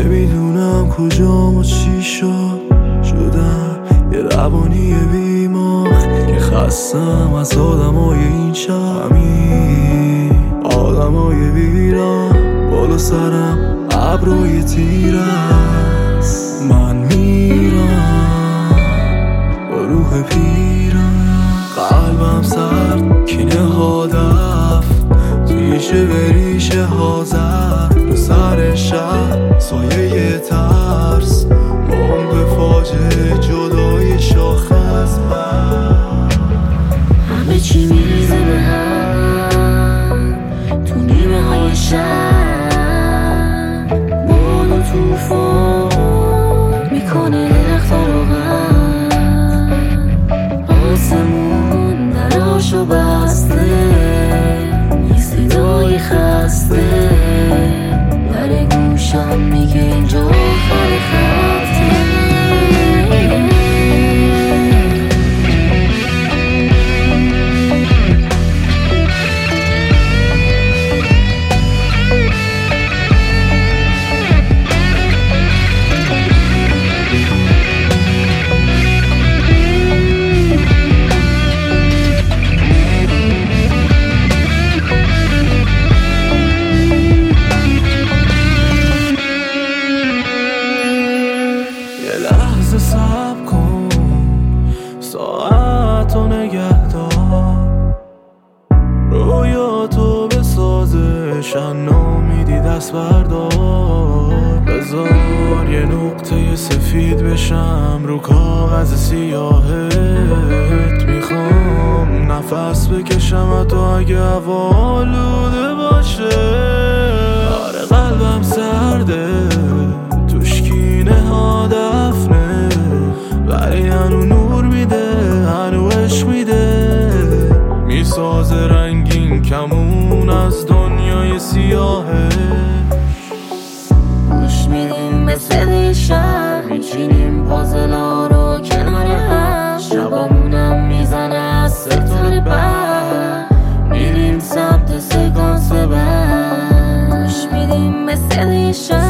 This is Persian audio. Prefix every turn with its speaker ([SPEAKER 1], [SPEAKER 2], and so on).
[SPEAKER 1] نمیدونم کجام و چی شدم یه روانی بیمار که خستم از آدمای این شهمی، آدمای ویران بالا سرم ابروی تیر است. من میرم با روح پیرم، قلبم سرد کینه هدف توی شبریشه هازر رو سر شهر سایه ترس بمب فاجعه جدای شاخه از من.
[SPEAKER 2] همه چی میریزه به هم تو نیمه های شب، باد و توفان میکنه درختا رو هم، آسمون دراشو بسته یه صدای خسته در گوشم میگه اینجا آخر خطه.
[SPEAKER 1] صبر کن ساعت و نگه دار، رویاتو بسازشن نامیدی دست بردار. بذار یه نقطه سفید بشم رو کاغذ سیاهت، میخوام نفس بکشم تو اگه هوا آلوده باشه. آره قلبم سرده توش کینه ها دفنه، ولی هنو نور میده هنو عشق میده، میسازه رنگین کمون از دنیای سیاهه.
[SPEAKER 2] گوش میدیم مثل دیشب، میچینیم پازلا رو کنار هم، شبامونم میزنه از ستاره بر، میریم سمت سکانس بعد. گوش میدیم مثل دیشب